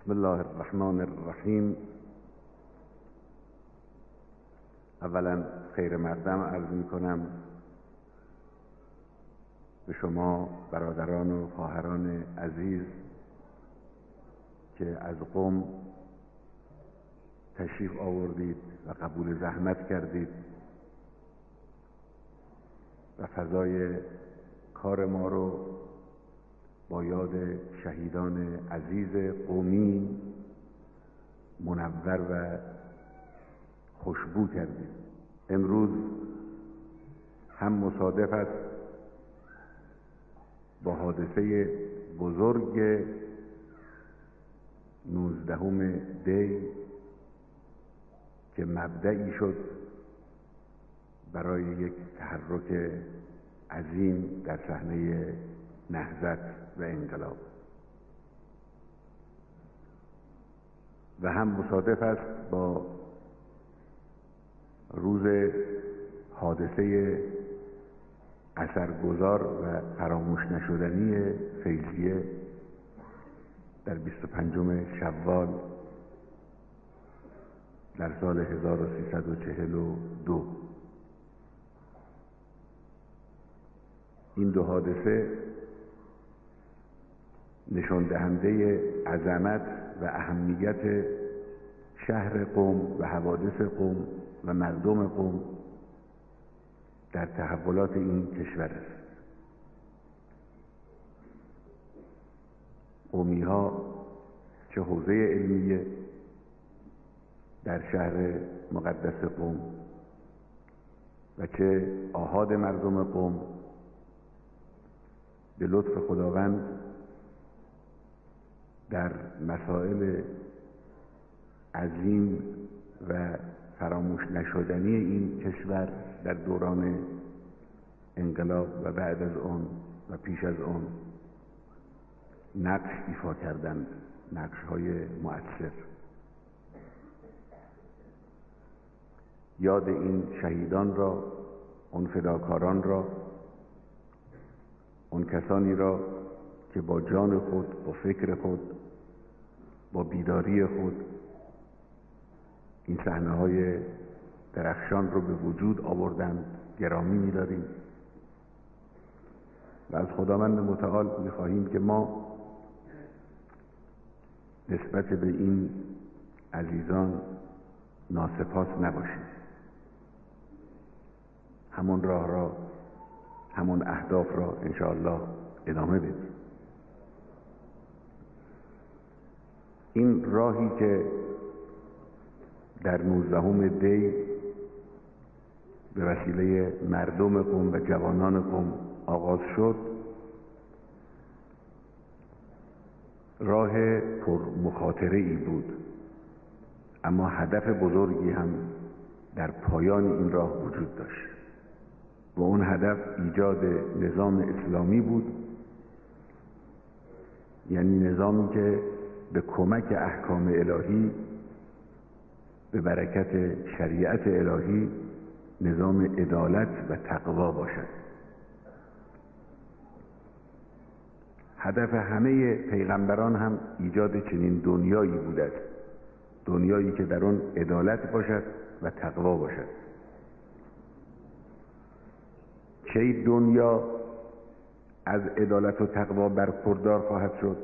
بسم الله الرحمن الرحیم. اولا خیر مقدم عرض می کنم به شما برادران و خواهران عزیز که از قم تشریف آوردید و قبول زحمت کردید و فضای کار ما رو با یاد شهیدان عزیز قمی منور و خوشبو کردید. امروز هم مصادف است با حادثه بزرگ 19 دی که مبدئی شد برای یک تحرک عظیم در صحنه نهضت و انقلاب، و هم مصادف است با روز حادثه اثرگذار و فراموش نشدنی فیضیه در 25 شوال در سال 1342. این دو حادثه نشان دهنده عظمت و اهمیت شهر قم و حوادث قم و مردم قم در تحولات این کشور است. قمی ها چه حوزه علمیه در شهر مقدس قم و چه آحاد مردم قم به لطف خداوند در مسائل عظیم و فراموش نشدنی این کشور در دوران انقلاب و بعد از آن و پیش از آن نقش ایفا کردند، نقش‌های مؤثر. یاد این شهیدان را، اون فداکاران را، اون کسانی را که با جان خود، با فکر خود، با بیداری خود این صحنه‌های درخشان رو به وجود آوردند گرامی می‌داریم و از خداوند متعال می‌خواهیم که ما نسبت به این عزیزان ناسپاس نباشیم. همون راه را، همون اهداف را انشاءالله ادامه بدیم. این راهی که در 19 دی به وسیله مردم قم و جوانان قم آغاز شد، راه پر مخاطره ای بود، اما هدف بزرگی هم در پایان این راه وجود داشت و اون هدف ایجاد نظام اسلامی بود، یعنی نظامی که به کمک احکام الهی، به برکت شریعت الهی، نظام عدالت و تقوا باشد. هدف همه پیغمبران هم ایجاد چنین دنیایی بوده است، دنیایی که در آن عدالت باشد و تقوا باشد. چه دنیا از عدالت و تقوا برخوردار خواهد شد؟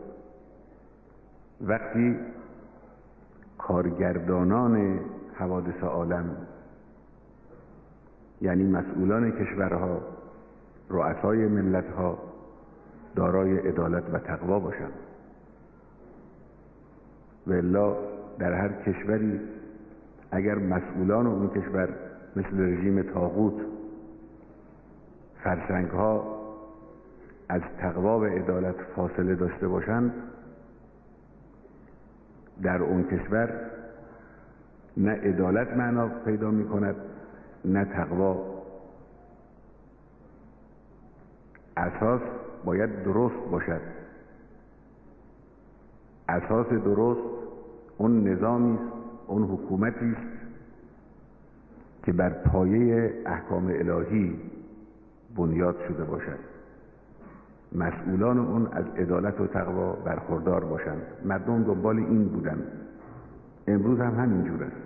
وقتی کارگردانان حوادث عالم، یعنی مسئولان کشورها، رؤسای ملتها، دارای عدالت و تقوا باشند. و الا در هر کشوری اگر مسئولان اون کشور مثل رژیم طاغوت فرسنگها از تقوا و عدالت فاصله داشته باشند، در اون کشور نه عدالت معنا پیدا می کند نه تقوا. اساس باید درست باشد. اساس درست اون نظامی است، اون حکومتی است که بر پایه احکام الهی بنیاد شده باشد. مسئولان اون از عدالت و تقوا برخوردار باشند. مردم دنبال این بودن. امروز هم همینجور است.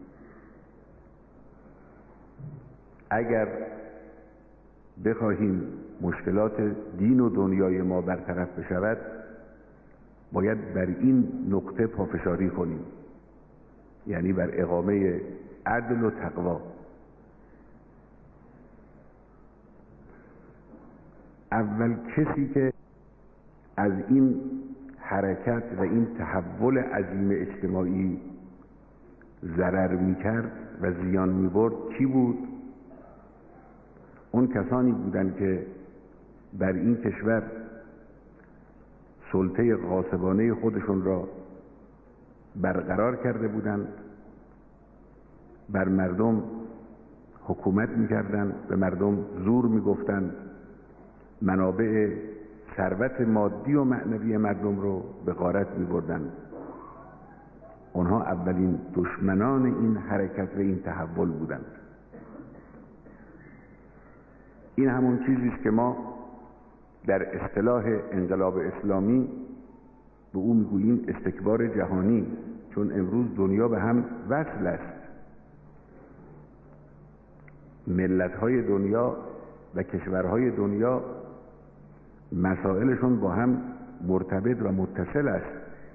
اگر بخواهیم مشکلات دین و دنیای ما برطرف بشود، باید بر این نقطه پافشاری کنیم، یعنی بر اقامه عدل و تقوا. اول کسی که از این حرکت و این تحول عظیم اجتماعی ضرر می‌کرد و زیان می‌برد کی بود؟ اون کسانی بودند که بر این کشور سلطه غاصبانه خودشون را برقرار کرده بودند، بر مردم حکومت می‌کردند، به مردم زور می‌گفتند، منابع ثروت مادی و معنوی مردم رو به غارت می‌بردند. اونها اولین دشمنان این حرکت و این تحول بودند. این همون چیزی است که ما در اصطلاح انقلاب اسلامی به او میگوییم استکبار جهانی، چون امروز دنیا به هم وصل است. ملت‌های دنیا و کشورهای دنیا مسائلشون با هم مرتبط و متصل است.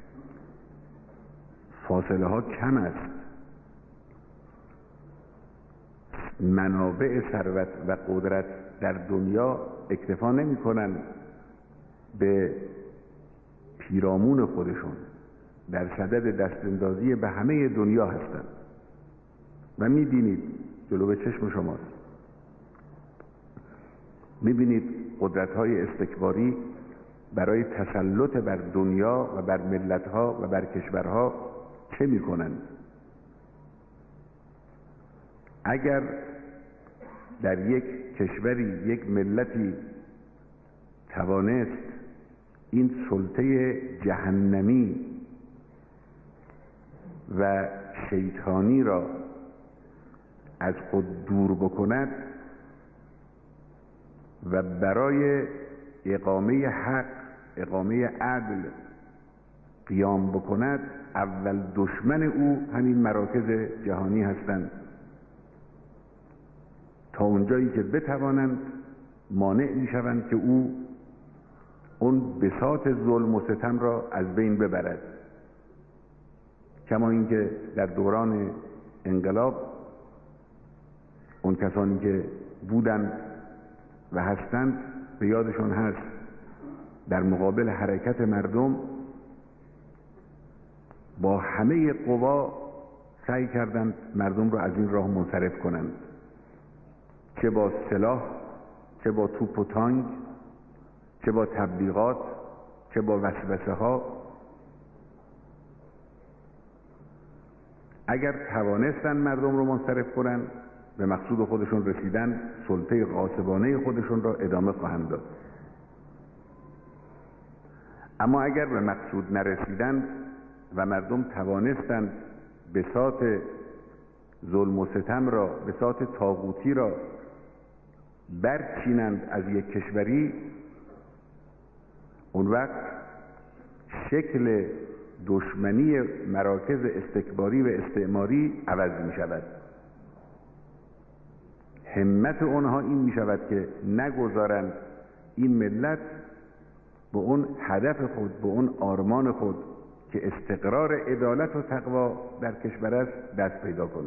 فاصله ها کم است. منابع ثروت و قدرت در دنیا اکتفا نمی کنند به پیرامون خودشون، در صدد دستاندازی به همه دنیا هستند و می بینید جلو به چشم شماست. می بینید قدرت های استکباری برای تسلط بر دنیا و بر ملت ها و بر کشورها چه می کنند. اگر در یک کشوری یک ملتی توانست این سلطه جهنمی و شیطانی را از خود دور بکند و برای اقامه حق، اقامه عدل قیام بکند، اول دشمن او همین مراکز جهانی هستند. تا اونجایی که بتوانند مانع میشوند که او اون بساط ظلم و ستم را از بین ببرد. کما اینکه در دوران انقلاب اون کسانی که بودند و هستند به یادشون هست در مقابل حرکت مردم با همه قوا سعی کردند مردم را از این راه منصرف کنند، چه با سلاح، چه با توپ و تانک، چه با تبلیغات، چه با وسوسه ها. اگر توانستند مردم رو منصرف کنند، به مقصود خودشون رسیدن، سلطه غاصبانه خودشون را ادامه خواهند داد. اما اگر به مقصود نرسیدند و مردم توانستند بساط ظلم و ستم را، بساط طاغوتی را برچینند از یک کشوری، اون وقت شکل دشمنی مراکز استکباری و استعماری عوض می شود. همت اونها این می شود که نگذارند این ملت به اون هدف خود، به اون آرمان خود که استقرار عدالت و تقوا در کشور است دست پیدا کنه.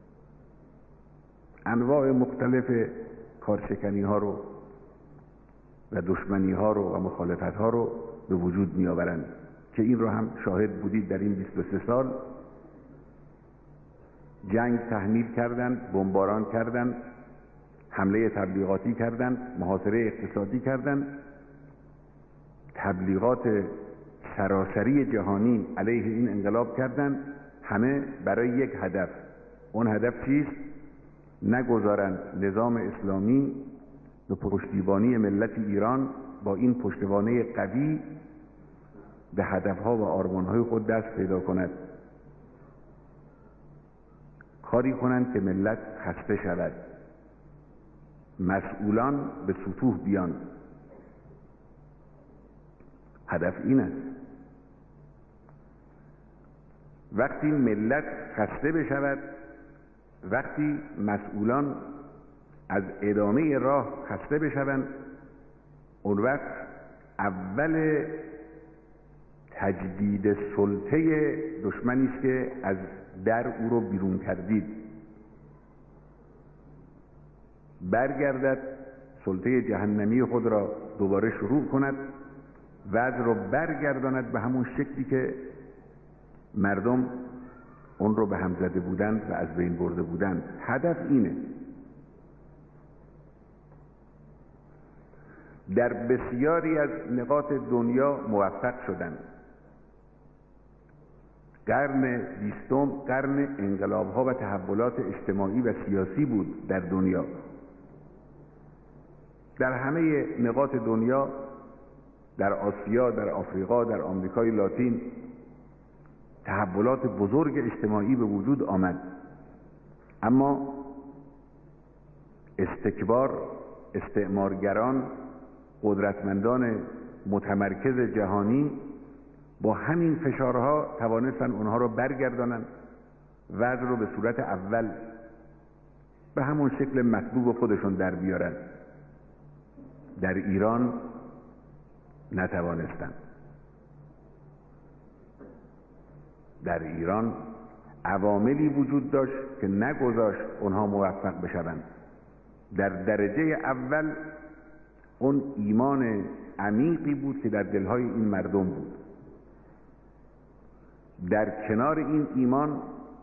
انواع مختلف کارشکنی ها رو و دشمنی ها رو و مخالفت ها رو به وجود می آورند که این رو هم شاهد بودید در این 23 سال. جنگ تحمیل کردند، بمباران کردند، حمله تبلیغاتی کردند، محاصره اقتصادی کردند، تبلیغات سراسری جهانی علیه این انقلاب کردند، همه برای یک هدف. اون هدف چیست؟ نگذارند نظام اسلامی به پشتیبانی ملت ایران با این پشتوانه قوی به هدفها و آرمانهای خود دست پیدا کند. کاری کنند که ملت خسته شود، مسئولان به سطوح بیان. هدف این است وقتی ملت خسته بشود، وقتی مسئولان از ادامه راه خسته بشوند، اون وقت اول تجدید سلطه دشمنی است که از در او رو بیرون کردید. برگردد سلطه جهنمی خود را دوباره شروع کند، وضع رو برگرداند به همون شکلی که مردم اون رو به هم زده بودند و از بین برده بودند. هدف اینه. در بسیاری از نقاط دنیا موفق شدند. قرن 20 قرن انقلاب‌ها و تحولات اجتماعی و سیاسی بود در دنیا. در همه نقاط دنیا، در آسیا، در آفریقا، در آمریکای لاتین، تحولات بزرگ اجتماعی به وجود آمد. اما استعمارگران، قدرتمندان متمرکز جهانی با همین فشارها توانستن اونها رو برگردانن، وضع رو به صورت اول به همون شکل مطلوب خودشون در بیارن. در ایران نتوانستن. در ایران عواملی وجود داشت که نگذاشت اونها موفق بشوند. در درجه اول اون ایمان عمیقی بود که در دلهای این مردم بود. در کنار این ایمان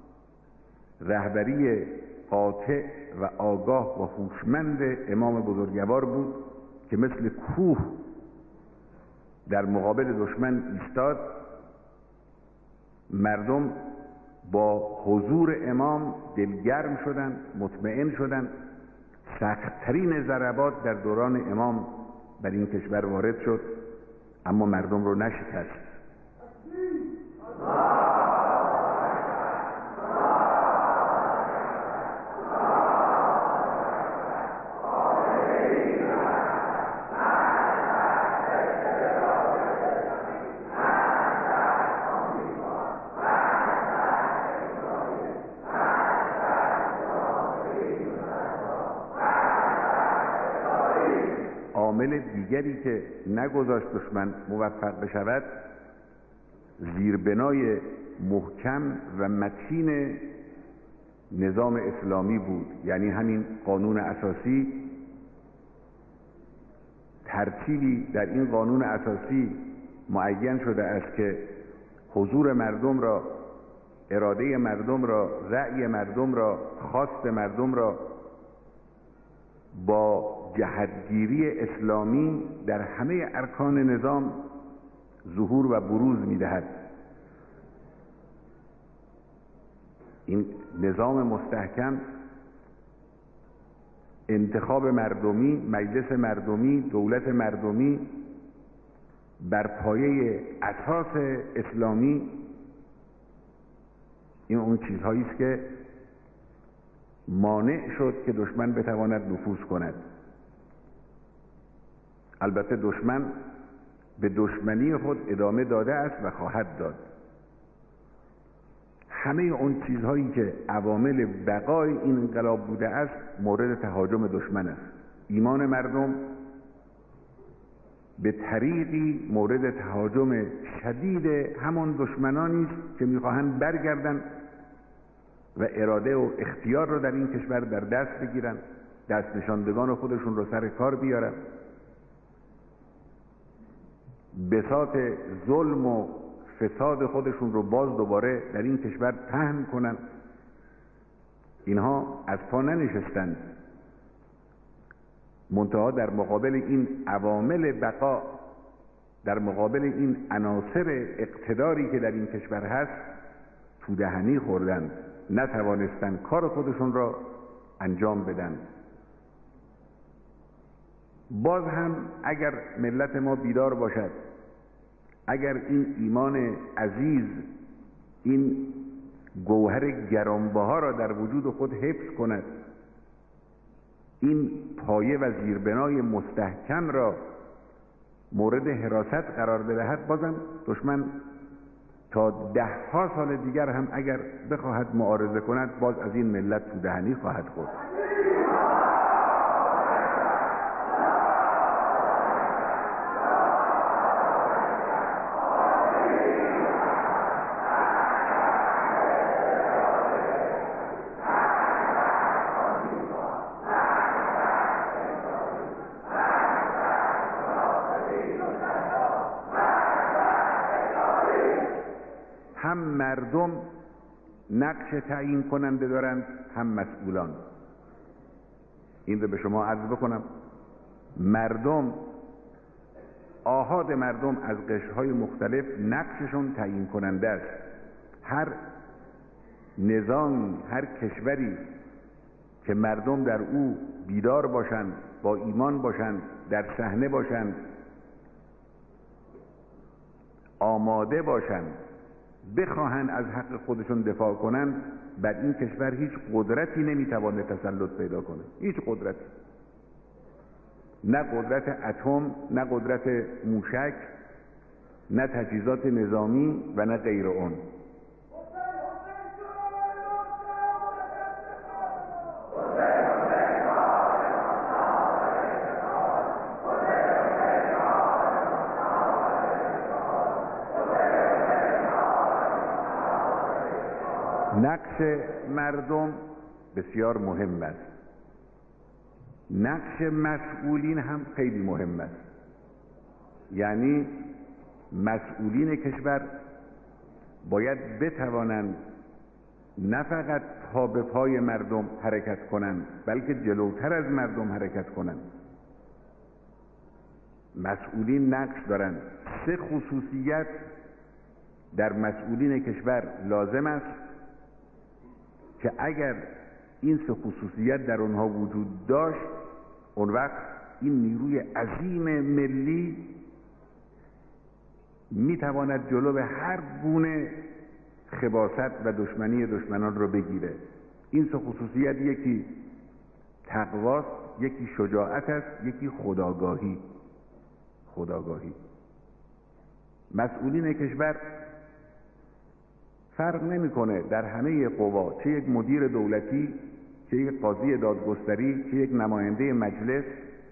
رهبری قاطع و آگاه و هوشمند امام بزرگوار بود که مثل کوه در مقابل دشمن ایستاد. مردم با حضور امام دلگرم شدند، مطمئن شدند. سخت‌ترین ضربات در دوران امام بر این کشور وارد شد، اما مردم رو نشکست. عامل دیگری که نگذاشت دشمن موفق بشود، زیربنای محکم و متین نظام اسلامی بود. یعنی همین قانون اساسی. ترتیبی در این قانون اساسی معین شده است که حضور مردم را، اراده مردم را، رأی مردم را، خواست مردم را با جهتگیری اسلامی در همه ارکان نظام ظهور و بروز می‌دهد. این نظام مستحکم، انتخاب مردمی، مجلس مردمی، دولت مردمی بر پایه اساس اسلامی، این اون چیزهایی است که مانع شد که دشمن بتواند نفوذ کند. البته دشمن به دشمنی خود ادامه داده است و خواهد داد. همه اون چیزهایی که عوامل بقای این انقلاب بوده است مورد تهاجم دشمن است. ایمان مردم به طریقی مورد تهاجم شدید همان دشمنانی است که میخواهند برگردن و اراده و اختیار رو در این کشور در دست بگیرن، دست نشاندگان خودشون رو سر کار بیارن، بساط ظلم و فساد خودشون رو باز دوباره در این کشور پهن کنن. اینها از پا ننشستند. منتها در مقابل این عوامل بقا، در مقابل این عناصر اقتداری که در این کشور هست، تو دهنی خوردند، نتوانستند کار خودشون را انجام بدن. باز هم اگر ملت ما بیدار باشد، اگر این ایمان عزیز، این گوهر گرانبها را در وجود خود حفظ کند، این پایه و زیربنای مستحکم را مورد حراست قرار بدهد، بازم دشمن تا 10 سال دیگر هم اگر بخواهد معارضه کند باز از این ملت تو دهنی خواهد خورد. هم مردم نقش تعیین کننده دارند، هم مسئولان. این رو به شما عرض بکنم، مردم، آحاد مردم از قشرهای مختلف نقششون تعیین کننده است. هر نظام، هر کشوری که مردم در او بیدار باشند، با ایمان باشند، در صحنه باشند، آماده باشند، بخواهند از حق خودشون دفاع کنند، بر این کشور هیچ قدرتی نمیتوانه تسلط پیدا کنه. هیچ قدرتی، نه قدرت اتم، نه قدرت موشک، نه تجهیزات نظامی و نه غیر اون. نقش مردم بسیار مهم است. نقش مسئولین هم خیلی مهم است. یعنی مسئولین کشور باید بتوانند نه فقط پا به پای مردم حرکت کنند، بلکه جلوتر از مردم حرکت کنند. مسئولین نقش دارند. 3 خصوصیت در مسئولین کشور لازم است که اگر این 3 خصوصیت در اونها وجود داشت، اون وقت این نیروی عظیم ملی میتواند جلو به هر گونه خباثت و دشمنی دشمنان رو بگیره. این 3 خصوصیت، یکی تقواست، یکی شجاعت است، یکی خودآگاهی. مسئولین کشور فرق نمیکنه در همه قوا، چه یک مدیر دولتی، چه یک قاضی دادگستری، چه یک نماینده مجلس،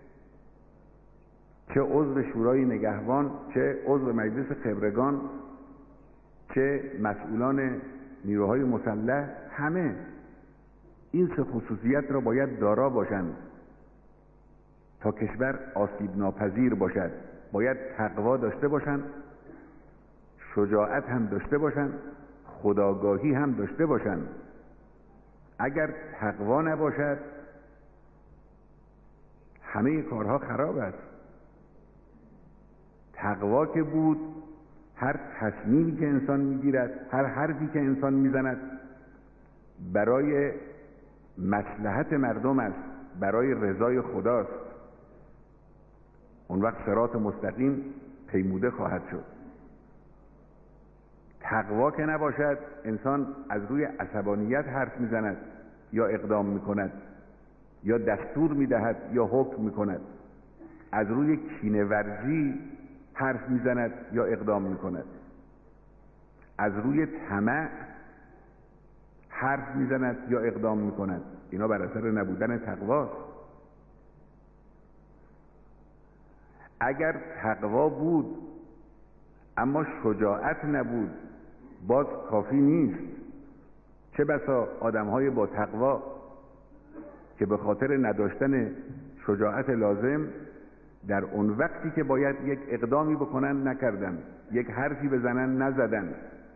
چه عضو شورای نگهبان، چه عضو مجلس خبرگان، چه مسئولان نیروهای مسلح، همه این 3 خصوصیت را باید دارا باشند تا کشور آسیب ناپذیر باشد. باید تقوا داشته باشند، شجاعت هم داشته باشند، خودآگاهی هم داشته باشند. اگر تقوا نباشد همه کارها خراب است. تقوا که بود، هر تصمیمی که انسان میگیرد، هر حرفی که انسان میزند برای مصلحت مردم است، برای رضای خداست. اون وقت صراط مستقیم پیموده خواهد شد. تقوا که نباشد، انسان از روی عصبانیت حرف میزند یا اقدام میکند، یا دستور میدهد یا حکم میکند. از روی کینه ورزی حرف میزند یا اقدام میکند. از روی طمع حرف میزند یا اقدام میکند. اینا بر اثر نبودن تقواست. اگر تقوا بود اما شجاعت نبود، باز کافی نیست. چه بسا آدم‌های با تقوا که به خاطر نداشتن شجاعت لازم در اون وقتی که باید یک اقدامی بکنن نکردن، یک حرفی بزنن نزدن.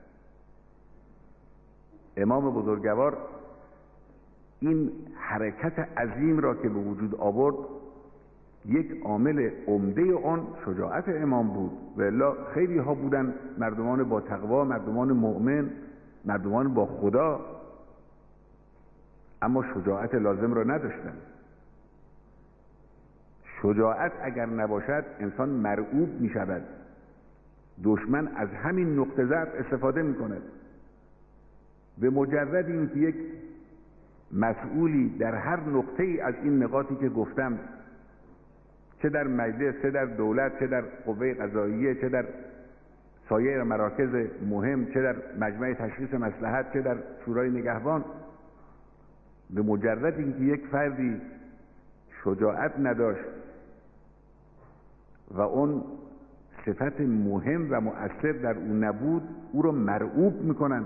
امام بزرگوار این حرکت عظیم را که به وجود آورد، یک عامل عمده اون شجاعت امام بود. و الا خیلی ها بودن مردمان با تقوا، مردمان مؤمن، مردمان با خدا، اما شجاعت لازم را نداشتن. شجاعت اگر نباشد انسان مرعوب می شود. دشمن از همین نقطه ضعف استفاده می کند. به مجرد اینکه یک مسئولی در هر نقطه ای از این نقاطی که گفتم چه در مجلس، چه در دولت، چه در قوه قضاییه، چه در سایر مراکز مهم، چه در مجمع تشخیص مصلحت، چه در شورای نگهبان، به مجرد اینکه یک فردی شجاعت نداشت و اون صفت مهم و مؤثر در او نبود، او رو مرعوب میکنن.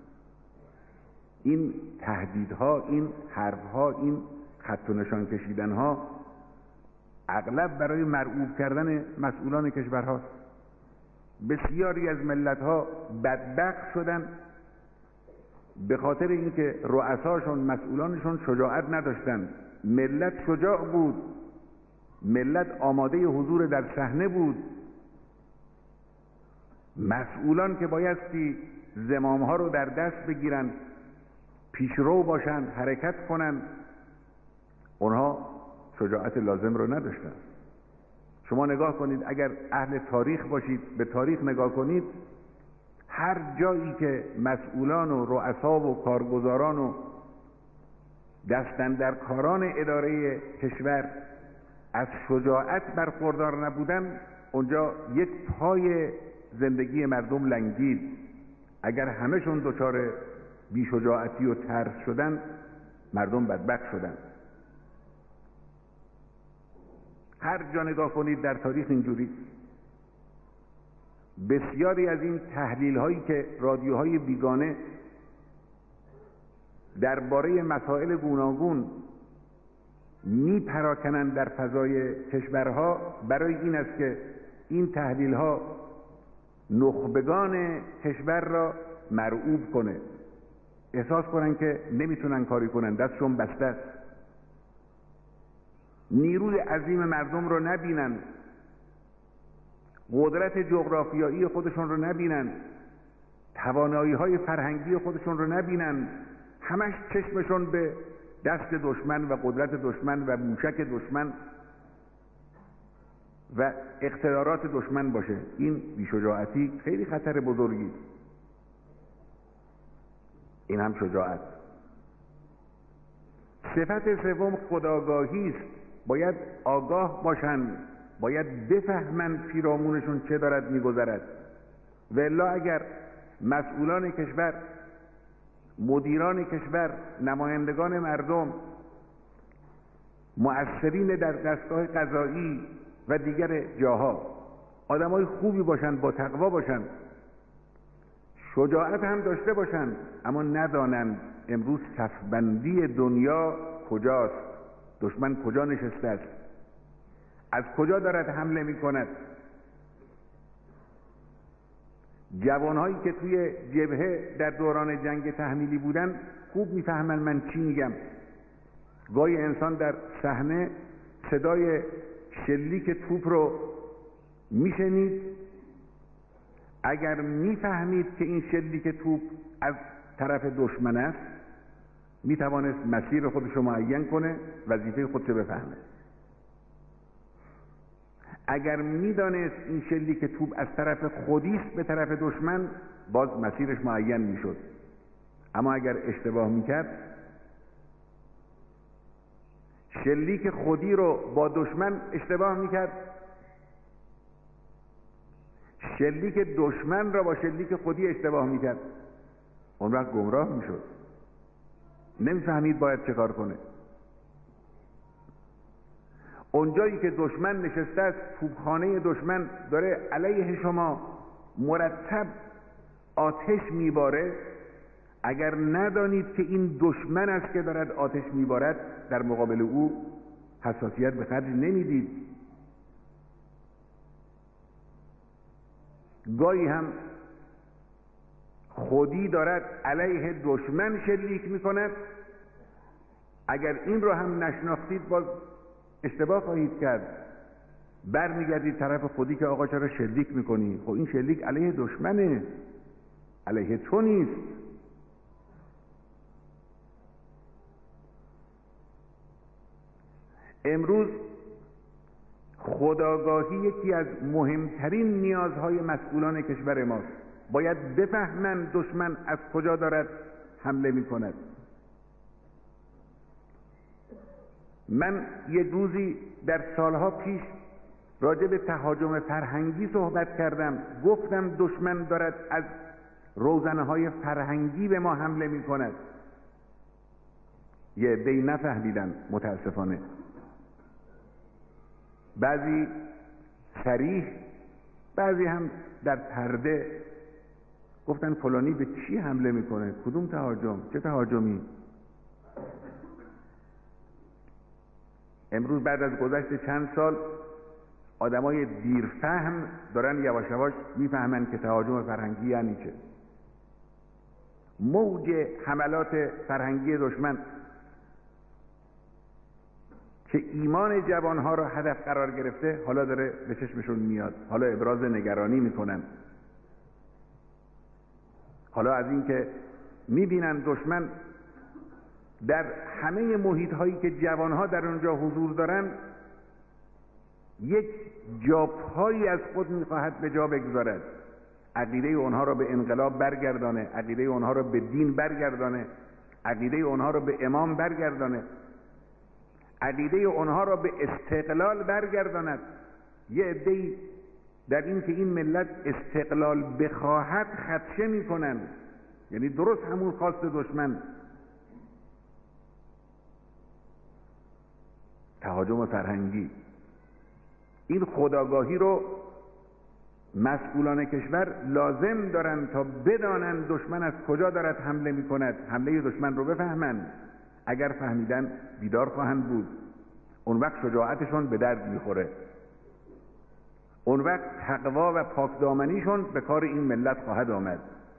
این تهدیدها، این حرفها، این خط و نشان کشیدنها اغلب برای مرعوب کردن مسئولان کشورهاست. بسیاری از ملتها بدبخت شدن به خاطر اینکه رؤساشون، مسئولانشون شجاعت نداشتن. ملت شجاع بود، ملت آماده حضور در صحنه بود. مسئولان که بایستی زمامها رو در دست بگیرن، پیشرو باشن، حرکت کنن، اونها شجاعت لازم رو نداشتن. شما نگاه کنید، اگر اهل تاریخ باشید، به تاریخ نگاه کنید، هر جایی که مسئولان و رؤسا و کارگزاران و دستاندرکاران اداره کشور از شجاعت برخوردار نبودن، اونجا یک پای زندگی مردم لنگید. اگر همهشون دچار بی‌شجاعتی و ترس شدن، مردم بدبخت شدن. هر جا نگاه کنید در تاریخ اینجوری. بسیاری از این تحلیل هایی که رادیوهای بیگانه درباره مسائل گوناگون میپراکنند در فضای کشورها، برای این است که این تحلیل ها نخبگان کشور را مرعوب کنه، احساس کنن که نمیتونن کاری کنن، دستشون بسته است، نیروی عظیم مردم رو نبینن، قدرت جغرافیایی خودشون رو نبینن، توانایی های فرهنگی خودشون رو نبینن، همش چشمشون به دست دشمن و قدرت دشمن و موشک دشمن و اقتدارات دشمن باشه. این بی‌شجاعتی خیلی خطر بزرگی. این هم شجاعت. صفت سوم خودآگاهی است. باید آگاه باشند، باید بفهمند پیرامونشون چه دارد میگذرد. و الا اگر مسئولان کشور، مدیران کشور، نمایندگان مردم، مؤثرین در دستگاه قضایی و دیگر جاها آدمای خوبی باشند، با تقوا باشند، شجاعت هم داشته باشند، اما ندانند امروز صفبندی دنیا کجاست، دشمن کجا نشسته است، از کجا دارد حمله می کند. جوانهایی که توی جبهه در دوران جنگ تحمیلی بودن خوب میفهمن من چی میگم. گاهی انسان در صحنه صدای شلیک توپ رو میشنید، اگر میفهمید که این شلیک توپ از طرف دشمن است، میتوانست مسیر خودش رو معین کنه، وظیفه خودش رو بفهمه. اگر میدانست این شلیک توپ از طرف خودیست به طرف دشمن، باز مسیرش معین میشد. اما اگر اشتباه میکرد، شلیک خودی رو با دشمن اشتباه میکرد، شلیک دشمن را با شلیک خودی اشتباه میکرد، اون وقت گمراه میشد، نمیفهمید باید چه کار کنه. اونجایی که دشمن نشسته است، توپخانه دشمن داره علیه شما مرتب آتش میباره، اگر ندانید که این دشمن است که دارد آتش میبارد، در مقابل او حساسیت به خرج نمیدید. گاهی هم خودی دارد علیه دشمن شلیک میکند، اگر این رو هم نشناختید باز اشتباه خواهید کرد. برمیگردید طرف خودی که آقا چرا شلیک میکنی؟ خب این شلیک علیه دشمنه، علیه تو نیست. امروز خودآگاهی یکی از مهمترین نیازهای مسئولان کشور ماست. باید بفهمند دشمن از کجا دارد حمله میکند. من یک روزی در سالها پیش راجع به تهاجم فرهنگی صحبت کردم، گفتم دشمن دارد از روزنه‌های فرهنگی به ما حمله می‌کند. یه عده‌ای نفهمیدن متاسفانه، بعضی صریح، بعضی هم در پرده گفتن فلانی به چی حمله میکنه؟ کدوم تهاجم؟ چه تهاجمی؟ امروز بعد از گذشت چند سال آدمای دیرفهم دارن یواش یواش میفهمن که تهاجم فرهنگی یعنی چه. موج حملات فرهنگی دشمن که ایمان جوانها را هدف قرار گرفته حالا داره به چشمشون میاد، حالا ابراز نگرانی میکنن، حالا از این که میبینن دشمن در همه محیط هایی که جوانها در اونجا حضور دارن یک جاپایی از خود میخواهد به جا بگذارد، عقیده اونها را به انقلاب برگردانه، عقیده اونها را به دین برگردانه، عقیده اونها را به امام برگردانه، عقیده اونها را به استقلال برگرداند. یه عده‌ای در این که این ملت استقلال بخواهد خدشه میکنن، یعنی درست همون خواست دشمن. تهاجم فرهنگی، این خودآگاهی رو مسئولان کشور لازم دارن تا بدانن دشمن از کجا دارد حمله میکند، حمله دشمن رو بفهمن. اگر فهمیدن بیدار خواهند بود، اون وقت شجاعتشون به درد میخوره، اون وقت تقوا و پاکدامنیشون به کار این ملت خواهد آمد.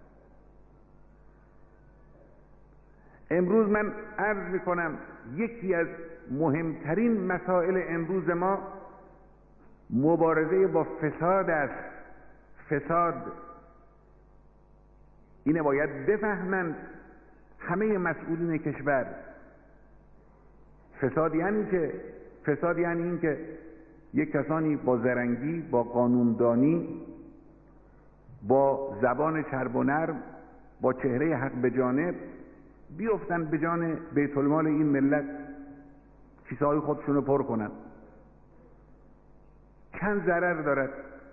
امروز من عرض میکنم یکی از مهمترین مسائل امروز ما مبارزه با فساد است. فساد اینه باید بفهمند همه مسئولین کشور. فساد یعنی چه؟ فساد یعنی این که یک کسانی با زرنگی، با قانوندانی، با زبان چرب و نرم، با چهره حق به جانب بیفتن به جان بیت المال این ملت، کیسه های خودشون رو پر کنن. چند ضرر دارد؟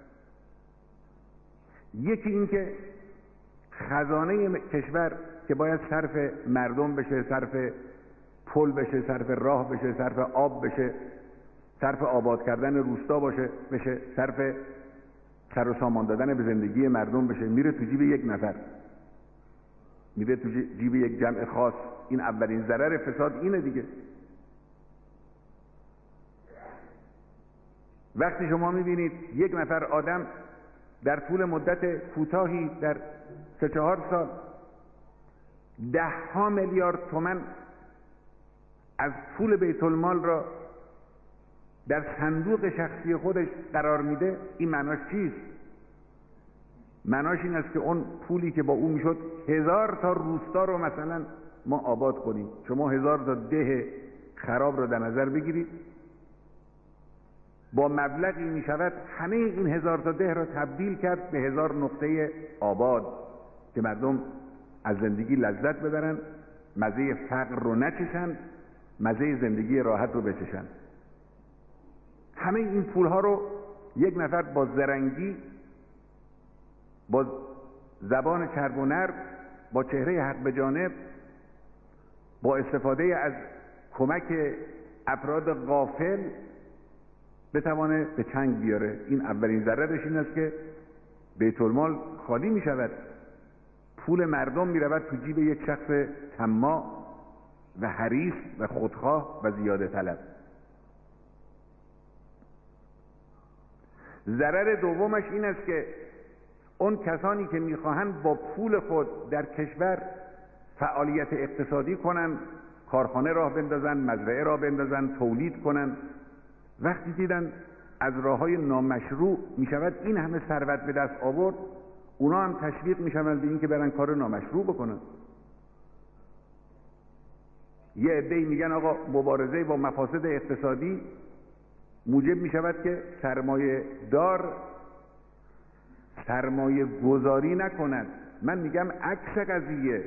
یکی این که خزانه کشور که باید صرف مردم بشه، صرف پل بشه، صرف راه بشه، صرف آب بشه، صرف آباد کردن روستا بشه، صرف سر و سامان دادن به زندگی مردم بشه، میره تو جیب یک نفر، میره تو جیب یک جمع خاص. این اولین ضرر فساد اینه دیگه. وقتی شما میبینید یک نفر آدم در طول مدت کوتاهی، در 3-4 سال 10 میلیارد تومان از پول بیت المال را در صندوق شخصی خودش قرار میده، این معناش چیست؟ معناش این است که اون پولی که با اون میشد 1000 تا روستا رو مثلا ما آباد کنیم. شما 1000 تا ده خراب رو در نظر بگیرید، با مبلغی میشود همه این 1000 تا ده را تبدیل کرد به 1000 نقطه آباد که مردم از زندگی لذت ببرن، مزه فقر رو نچشن، مزه زندگی راحت رو بچشن. همه این پولها رو یک نفر با زرنگی، با زبان چرب و نرم، با چهره حق به جانب، با استفاده از کمک افراد غافل بتوانه به چنگ بیاره. این اولین ضررش این است که بیت المال خالی می شود، پول مردم می رود تو جیب یک شخص طماع و حریص و خودخواه و زیاده طلب. ضرر دومش این است که اون کسانی که میخواهند با پول خود در کشور فعالیت اقتصادی کنن، کارخانه راه بندازن، مزرعه راه بندازن، تولید کنن، وقتی دیدن از راههای نامشروع میشود این همه ثروت به دست آورد، اونا هم تشویق میشوند به این که برن کار نامشروع بکنن. یه عده‌ای میگن آقا مبارزه با مفاسد اقتصادی موجب میشود که سرمایه دار سرمایه گذاری نکند. من میگم عکس قضیه،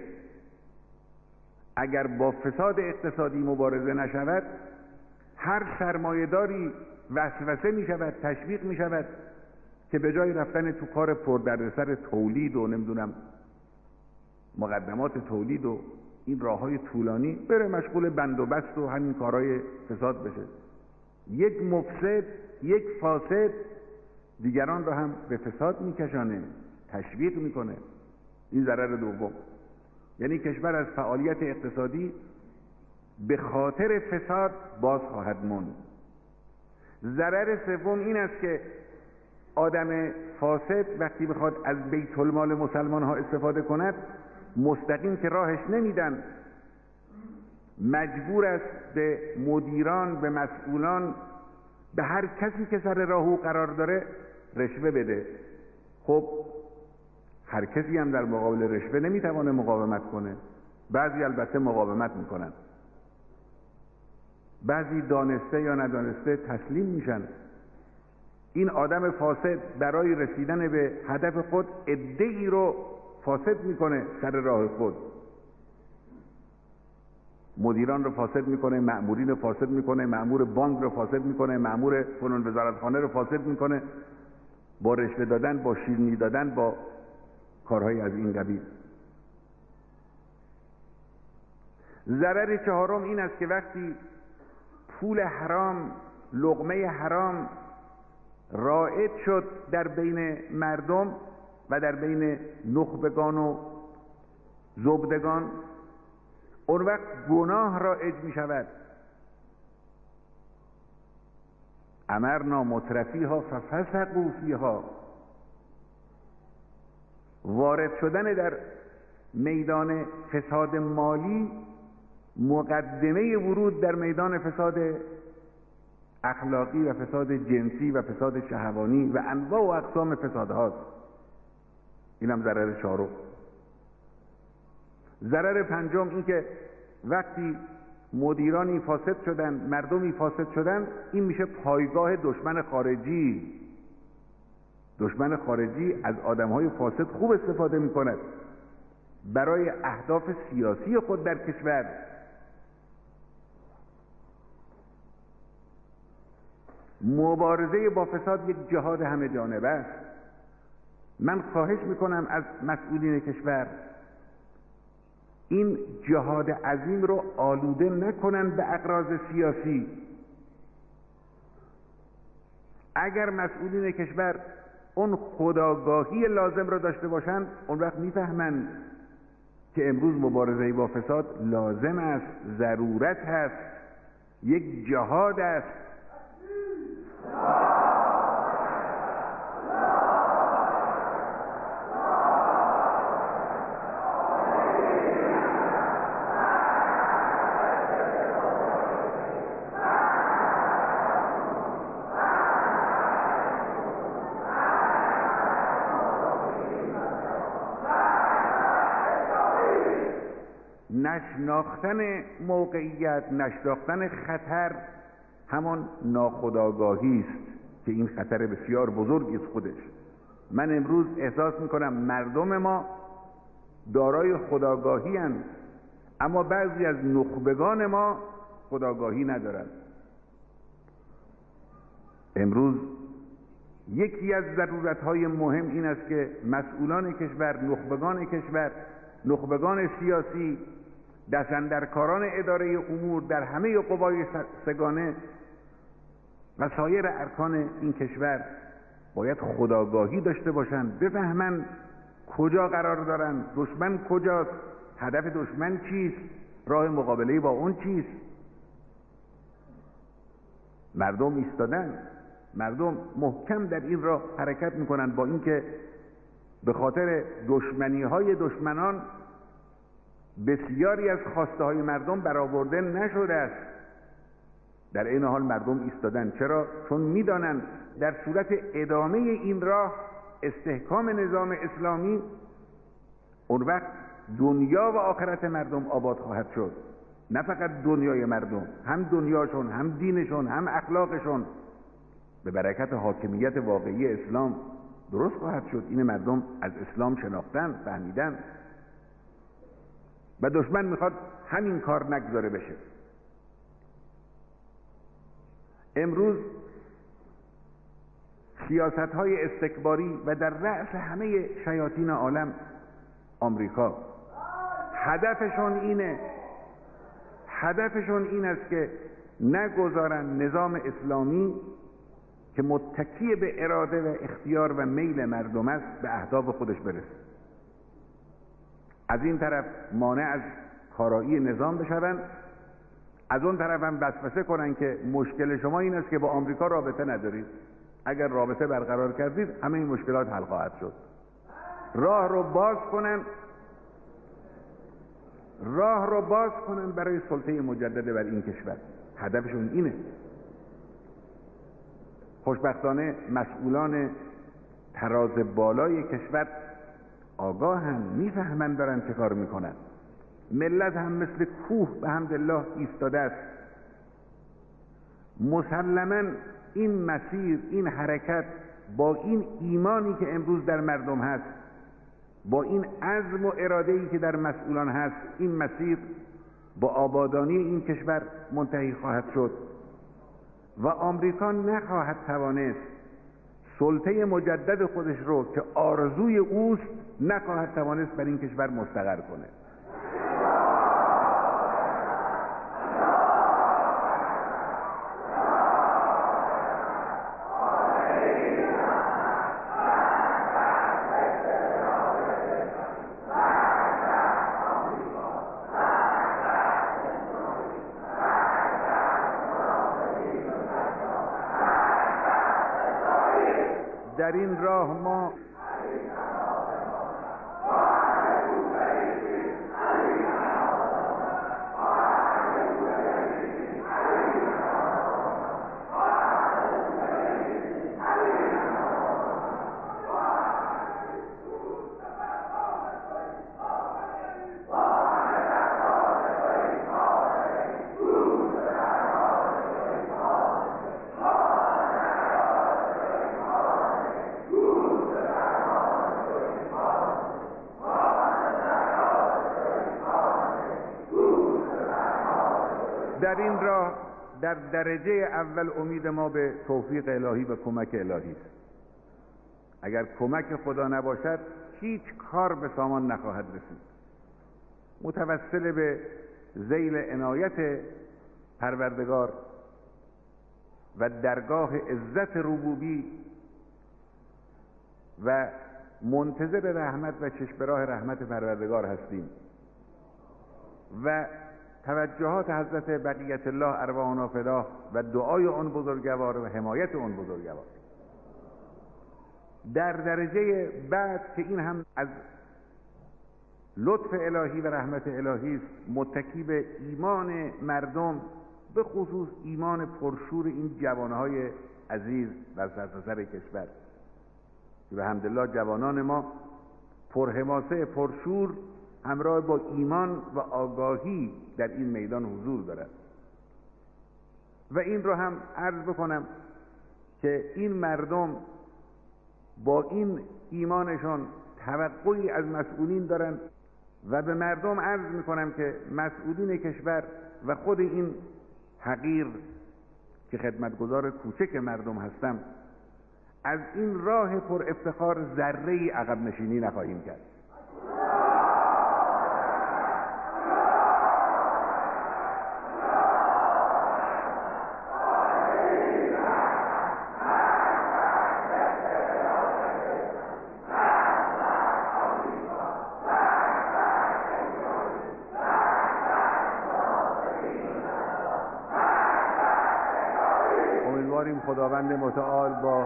اگر با فساد اقتصادی مبارزه نشود، هر سرمایه داری وسوسه می شود، تشویق می شود که به جای رفتن تو کار پردردسر تولید و نمیدونم مقدمات تولید و این راههای طولانی بره مشغول بند و بست و همین کارهای فساد بشه. یک مفسد، یک فاسد دیگران را هم به فساد میکشانه، تشویق میکنه. این ضرر دوم. یعنی کشور از فعالیت اقتصادی به خاطر فساد باز خواهد ماند. ضرر سوم این است که آدم فاسد وقتی بخواد از بیت المال مسلمان ها استفاده کند، مستقیم که راهش نمیدن، مجبور است به مدیران، به مسئولان، به هر کسی که سر راه او قرار داره رشوه بده. خب هر کسی هم در مقابل رشوه نمیتوانه مقاومت کنه. بعضی البته مقاومت میکنن، بعضی دانسته یا ندانسته تسلیم میشن. این آدم فاسد برای رسیدن به هدف خود عده‌ای رو فاسد میکنه سر راه خود. مدیران رو فاسد میکنه، مأمورین رو فاسد میکنه، مأمور بانک رو فاسد میکنه، مأمور فلان وزارتخانه رو فاسد میکنه، با رشوه دادن، با شیرینی دادن، با کارهای از این قبیل. ضرر چهارم این است که وقتی پول حرام، لقمه حرام رایج شد در بین مردم و در بین نخبگان و زبدگان، اون وقت گناه رایج می شود. امرنا مترفیها ففسقوا فیها. وارد شدن در میدان فساد مالی مقدمه ورود در میدان فساد اخلاقی و فساد جنسی و فساد شهوانی و انواع و اقسام فسادهاست. اینم ضرر چهارم. ضرر پنجم این که وقتی مدیرانی فاسد شدن، مردمی فاسد شدن، این میشه پایگاه دشمن خارجی. دشمن خارجی از آدمهای فاسد خوب استفاده میکند برای اهداف سیاسی خود در کشور. مبارزه با فساد یک جهاد همه جانبه است. من خواهش میکنم از مسئولین کشور این جهاد عظیم رو آلوده نکنن به اغراض سیاسی. اگر مسئولین کشور اون خودآگاهی لازم رو داشته باشند، اون وقت میفهمن که امروز مبارزه با فساد لازم است، ضرورت هست، یک جهاد است. نشناختن موقعیت، نشناختن خطر همان ناخودآگاهی است که این خطر بسیار بزرگی است خودش. من امروز احساس میکنم مردم ما دارای خودآگاهی اند، اما بعضی از نخبگان ما خودآگاهی ندارند. امروز یکی از ضرورت‌های مهم این است که مسئولان کشور، نخبگان کشور، نخبگان سیاسی، دستاندرکاران اداره امور در همه قوای سگانه و سایر ارکان این کشور باید خودآگاهی داشته باشند، بفهمند کجا قرار دارند، دشمن کجاست، هدف دشمن چیست، راه مقابله با اون چیست. مردم ایستادن، مردم محکم در این راه حرکت میکنن، با اینکه به خاطر دشمنی‌های دشمنان بسیاری از خواسته های مردم برآورده نشده است. در این حال مردم ایستادن. چرا؟ چون میدانند در صورت ادامه این راه، استحکام نظام اسلامی، اون وقت دنیا و آخرت مردم آباد خواهد شد. نه فقط دنیای مردم، هم دنیاشون، هم دینشون، هم اخلاقشون به برکت حاکمیت واقعی اسلام درست خواهد شد. این مردم از اسلام شناختن، فهمیدن و دشمن میخواد همین کار نگذاره بشه. امروز سیاست‌های استکباری و در رأس همه شیاطین عالم آمریکا. هدفشون این است که نگذارن نظام اسلامی که متکی به اراده و اختیار و میل مردم است به اهداف خودش برسه. از این طرف مانع از کارایی نظام بشوند، از اون طرف هم وسوسه کنن که مشکل شما این است که با آمریکا رابطه ندارید، اگر رابطه برقرار کردید همه این مشکلات حل خواهد شد. راه رو باز کنن برای سلطه مجدد بر این کشور. هدفشون اینه. خوشبختانه مسئولان تراز بالای کشور آگاهن، میفهمن دارن چه کار میکنن. ملت هم مثل کوه به حمدالله ایستاده است. مسلماً این مسیر، این حرکت با این ایمانی که امروز در مردم هست، با این عزم و اراده‌ای که در مسئولان هست، این مسیر با آبادانی این کشور منتهی خواهد شد و آمریکا نخواهد توانست سلطه مجدد خودش رو که آرزوی اوست نخواهد توانست بر این کشور مستقر کنه. در این راه ما در این راه در درجه اول امید ما به توفیق الهی و کمک الهی است. اگر کمک خدا نباشد هیچ کار به سامان نخواهد رسید. متوسل به ذیل عنایت پروردگار و درگاه عزت ربوبی و منتظر رحمت و چشم به راه رحمت پروردگار هستیم و توجهات حضرت بقیت الله ارواحنا فداه و دعای اون بزرگوار و حمایت اون بزرگوار. در درجه بعد که این هم از لطف الهی و رحمت الهی است، متکی به ایمان مردم، به خصوص ایمان پرشور این جوانهای عزیز در سرتاسر کشور که به حمدالله جوانان ما پرحماسه، پرشور، همراه با ایمان و آگاهی در این میدان حضور دارد. و این رو هم عرض بکنم که این مردم با این ایمانشان توقعی از مسئولین دارن و به مردم عرض میکنم که مسئولین کشور و خود این حقیر که خدمتگزار کوچک مردم هستم، از این راه پر افتخار ذره‌ای عقب نشینی نخواهیم کرد. امیدواریم خداوند متعال با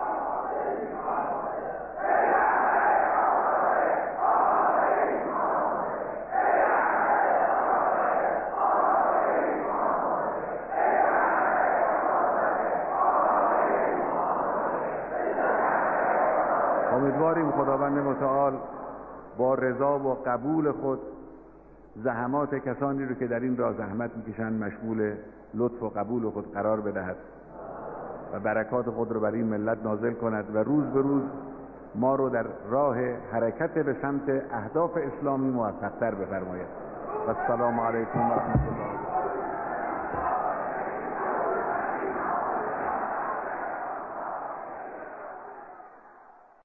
رضا و قبول خود زحمات کسانی رو که در این راه زحمت میکشند مشمول لطف و قبول خود قرار بدهد و برکات خود رو بر این ملت نازل کند و روز به روز ما رو در راه حرکت به سمت اهداف اسلامی موفق‌تر بفرماید. و السلام علیکم و رحمت الله.